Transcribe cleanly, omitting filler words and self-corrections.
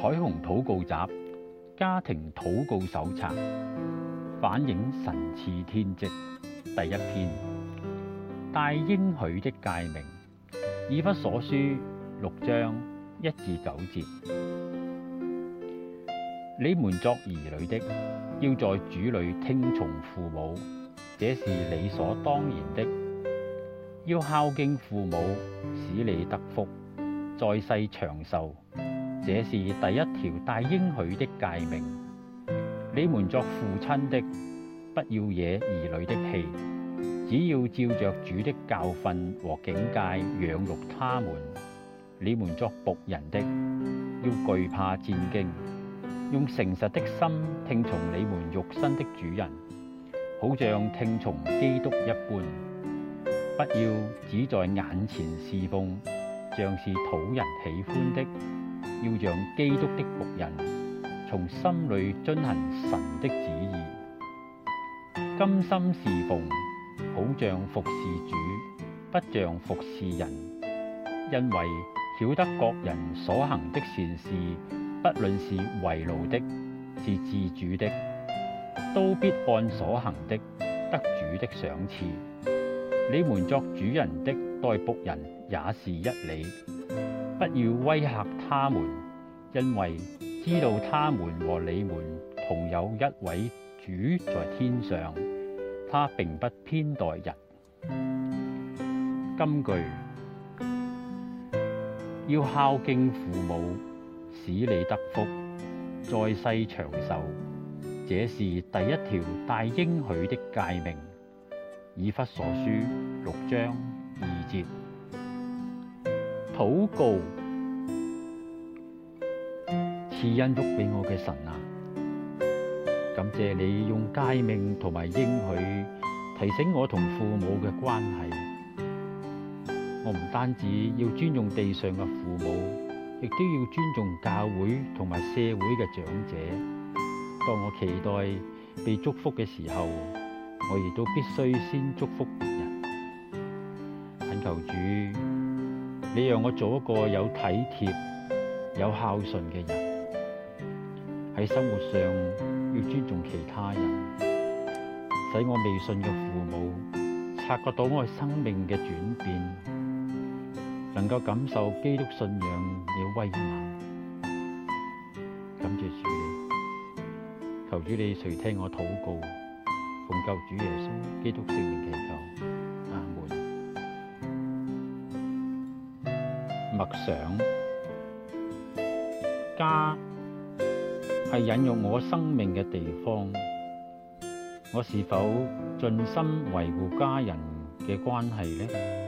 彩虹禱告集家庭禱告手冊，反映神賜天職。第一篇，帶應許的誡命，以弗所書6章1至9節。你們作兒女的，要在主裏聽從父母，這是理所當然的。要孝敬父母，使你得福，在世長壽，這是第一條帶應許的誡命。你們作父親的，不要惹兒女的氣，只要照着主的教訓和警戒養育他們。你們作僕人的，要懼怕戰兢，用誠實的心聽從你們肉身的主人，好像聽從基督一般。不要只在眼前侍奉，像是討人喜歡的，要像基督的僕人，從心裏遵行神的旨意，甘心侍奉，好像服侍主，不像服侍人。因為曉得各人所行的善事，不論是為奴的，是自主的，都必按所行的得主的賞賜。你們作主人的待僕人也是一理，不要威嚇他們，因為知道他們和你們同有一位主在天上，他並不偏待人。金句：要孝敬父母，使你得福，在世長壽，這是第一條帶應許的誡命。以弗所書6章2節。禱告：賜恩福俾我嘅神啊，感謝你用誡命同埋應許提醒我同父母嘅關係。我唔單止要尊重地上嘅父母，亦都要尊重教會同埋社會嘅長者。當我期待被祝福嘅時候，我亦都必須先祝福別人。懇求主，你讓我做一個有體貼、有孝順嘅人，喺生活上要尊重其他人，使我未信嘅父母察覺到我生命嘅轉變，能夠感受基督信仰嘅威猛。感謝主你，求主你垂聽我禱告。奉救主耶穌基督聖名祈求，阿門。默想：家係引育我生命嘅地方，我是否盡心維護家人嘅關係呢？